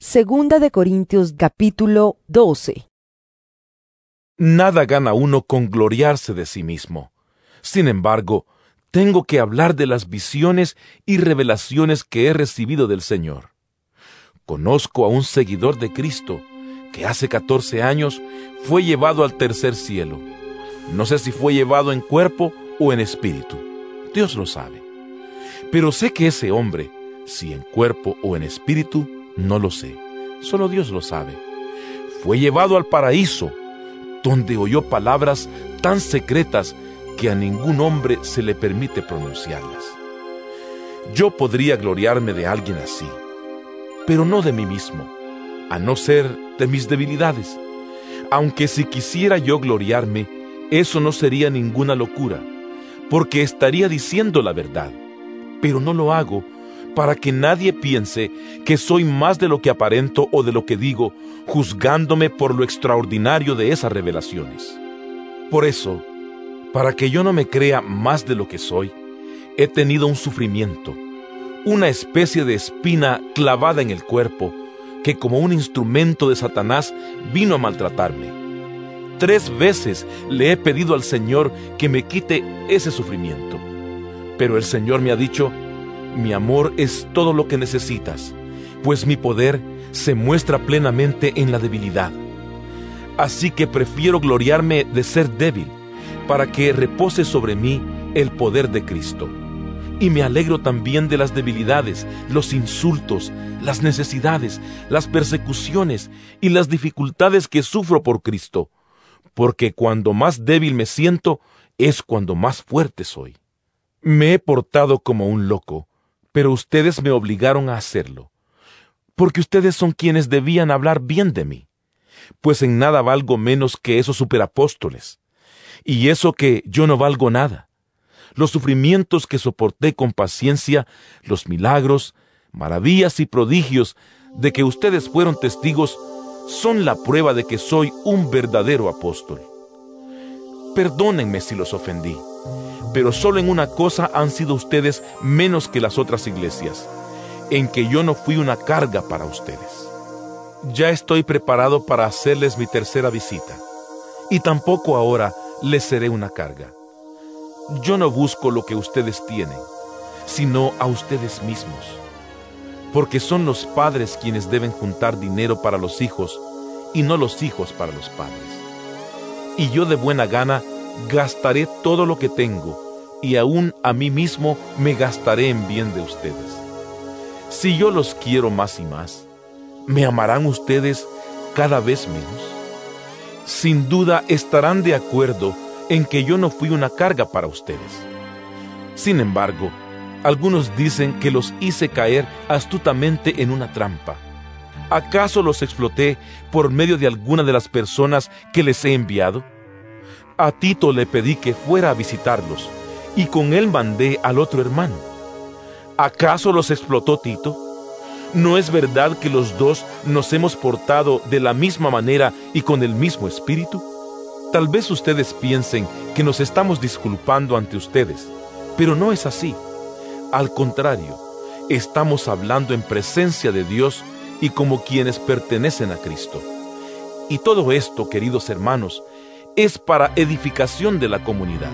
Segunda de Corintios capítulo 12. Nada gana uno con gloriarse de sí mismo. Sin embargo, tengo que hablar de las visiones y revelaciones que he recibido del Señor. Conozco a un seguidor de Cristo que hace 14 años fue llevado al tercer cielo. No sé si fue llevado en cuerpo o en espíritu. Dios lo sabe. Pero sé que ese hombre, si en cuerpo o en espíritu, no lo sé. Solo Dios lo sabe. Fue llevado al paraíso, donde oyó palabras tan secretas que a ningún hombre se le permite pronunciarlas. Yo podría gloriarme de alguien así, pero no de mí mismo, a no ser de mis debilidades. Aunque si quisiera yo gloriarme, eso no sería ninguna locura, porque estaría diciendo la verdad, pero no lo hago para que nadie piense que soy más de lo que aparento o de lo que digo, juzgándome por lo extraordinario de esas revelaciones. Por eso, para que yo no me crea más de lo que soy, he tenido un sufrimiento, una especie de espina clavada en el cuerpo, que como un instrumento de Satanás vino a maltratarme. 3 veces le he pedido al Señor que me quite ese sufrimiento, pero el Señor me ha dicho: mi amor es todo lo que necesitas, pues mi poder se muestra plenamente en la debilidad. Así que prefiero gloriarme de ser débil, para que repose sobre mí el poder de Cristo. Y me alegro también de las debilidades, los insultos, las necesidades, las persecuciones y las dificultades que sufro por Cristo, porque cuando más débil me siento, es cuando más fuerte soy. Me he portado como un loco, pero ustedes me obligaron a hacerlo, porque ustedes son quienes debían hablar bien de mí, pues en nada valgo menos que esos superapóstoles, y eso que yo no valgo nada. Los sufrimientos que soporté con paciencia, los milagros, maravillas y prodigios de que ustedes fueron testigos, son la prueba de que soy un verdadero apóstol. Perdónenme si los ofendí, pero solo en una cosa han sido ustedes menos que las otras iglesias, en que yo no fui una carga para ustedes. Ya estoy preparado para hacerles mi tercera visita, y tampoco ahora les seré una carga. Yo no busco lo que ustedes tienen, sino a ustedes mismos, porque son los padres quienes deben juntar dinero para los hijos, y no los hijos para los padres. Y yo de buena gana gastaré todo lo que tengo, y aún a mí mismo me gastaré en bien de ustedes. Si yo los quiero más y más, ¿me amarán ustedes cada vez menos? Sin duda estarán de acuerdo en que yo no fui una carga para ustedes. Sin embargo, algunos dicen que los hice caer astutamente en una trampa. ¿Acaso los exploté por medio de alguna de las personas que les he enviado? A Tito le pedí que fuera a visitarlos, y con él mandé al otro hermano. ¿Acaso los explotó Tito? ¿No es verdad que los dos nos hemos portado de la misma manera y con el mismo espíritu? Tal vez ustedes piensen que nos estamos disculpando ante ustedes, pero no es así. Al contrario, estamos hablando en presencia de Dios y como quienes pertenecen a Cristo. Y todo esto, queridos hermanos, es para edificación de la comunidad.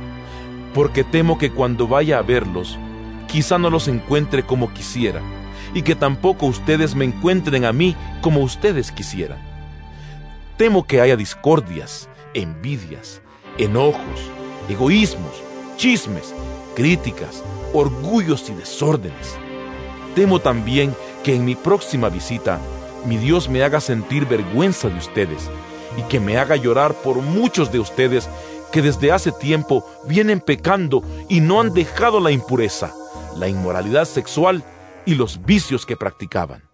Porque temo que cuando vaya a verlos, quizá no los encuentre como quisiera, y que tampoco ustedes me encuentren a mí como ustedes quisieran. Temo que haya discordias, envidias, enojos, egoísmos, chismes, críticas, orgullos y desórdenes. Temo también que en mi próxima visita mi Dios me haga sentir vergüenza de ustedes y que me haga llorar por muchos de ustedes que desde hace tiempo vienen pecando y no han dejado la impureza, la inmoralidad sexual y los vicios que practicaban.